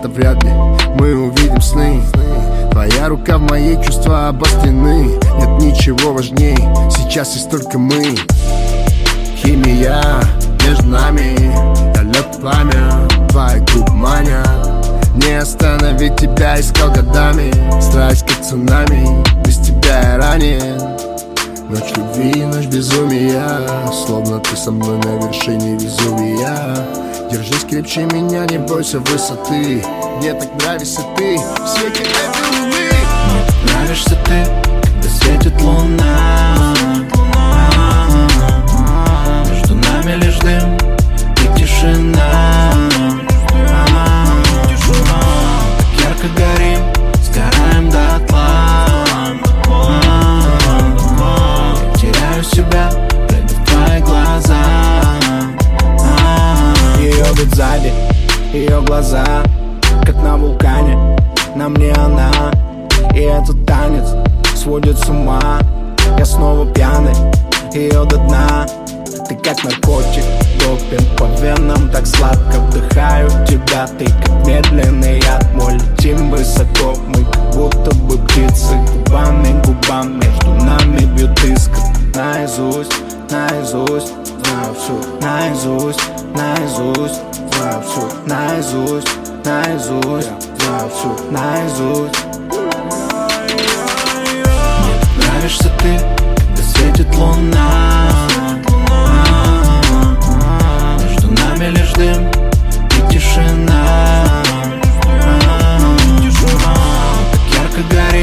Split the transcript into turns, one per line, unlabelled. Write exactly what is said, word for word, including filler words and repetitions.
это вряд ли мы увидим сны. Твоя рука в моей, чувства обострены. Нет ничего важней, сейчас есть только мы. Химия между нами, я лед пламя, твои губы манят. Не остановить тебя искал годами, страсть как цунами, без тебя я ранен. Ночь любви, ночь безумия, словно ты со мной на вершине Везувия. Держись крепче меня, не бойся высоты. Мне так нравишься ты в свете этой луны.
Мне так нравишься ты, когда светит луна. Между нами лишь дым и тишина. Так ярко горим, сгораем дотла. Я теряю себя, глядя в твои глаза. Ее вид сзади, ее глаза, как на вулкане, на мне она. И этот танец сводит с ума. Я снова пьяный, ее до дна. Ты как наркотик, допинг по венам. Так сладко вдыхаю тебя. Ты как медленный яд мой, летим высоко. Мы как будто бы птицы, губами к губам. Между нами бьют искры. Наизусть, наизусть, знаю всю. Наизусть, наизусть, знаю всю. Наизусть, наизусть, знаю всю. Наизусть. Мне нравишься ты, когда светит луна. Между нами лишь дым и тишина. Так ярко горит.